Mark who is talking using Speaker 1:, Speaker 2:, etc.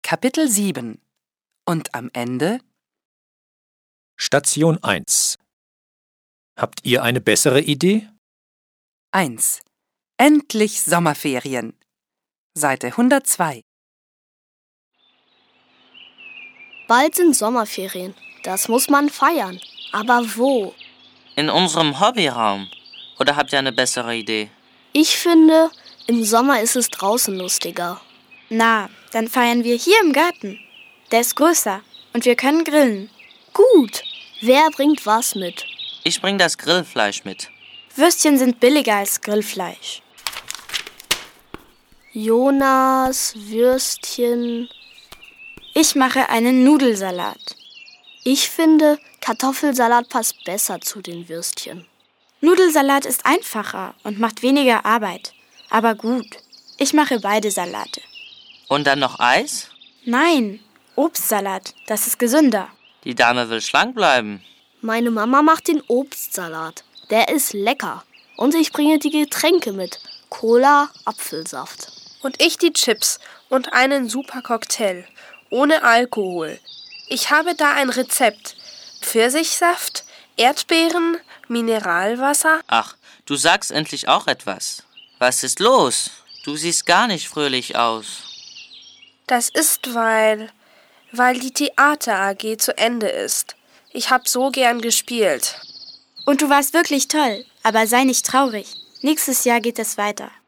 Speaker 1: Kapitel 7. Und am Ende?
Speaker 2: Station 1. Habt ihr eine bessere Idee?
Speaker 1: 1. Endlich Sommerferien. Seite 102.
Speaker 3: Bald sind Sommerferien. Das muss man feiern. Aber wo?
Speaker 4: In unserem Hobbyraum. Oder habt ihr eine bessere Idee?
Speaker 3: Ich finde, im Sommer ist es draußen lustiger.
Speaker 5: Na, dann feiern wir hier im Garten. Der ist größer und wir können grillen.
Speaker 3: Gut. Wer bringt was mit?
Speaker 4: Ich bring das Grillfleisch mit.
Speaker 5: Würstchen sind billiger als Grillfleisch.
Speaker 3: Jonas, Würstchen.
Speaker 5: Ich mache einen Nudelsalat.
Speaker 3: Ich finde, Kartoffelsalat passt besser zu den Würstchen.
Speaker 5: Nudelsalat ist einfacher und macht weniger Arbeit. Aber gut, ich mache beide Salate.
Speaker 4: Und dann noch Eis?
Speaker 5: Nein, Obstsalat, das ist gesünder.
Speaker 4: Die Dame will schlank bleiben.
Speaker 3: Meine Mama macht den Obstsalat. Der ist lecker. Und ich bringe die Getränke mit. Cola, Apfelsaft.
Speaker 6: Und ich die Chips und einen super Cocktail. Ohne Alkohol. Ich habe da ein Rezept. Pfirsichsaft, Erdbeeren, Mineralwasser.
Speaker 4: Ach, du sagst endlich auch etwas. Was ist los? Du siehst gar nicht fröhlich aus.
Speaker 6: Das ist, weil die Theater AG zu Ende ist. Ich hab so gern gespielt.
Speaker 5: Und du warst wirklich toll, aber sei nicht traurig. Nächstes Jahr geht es weiter.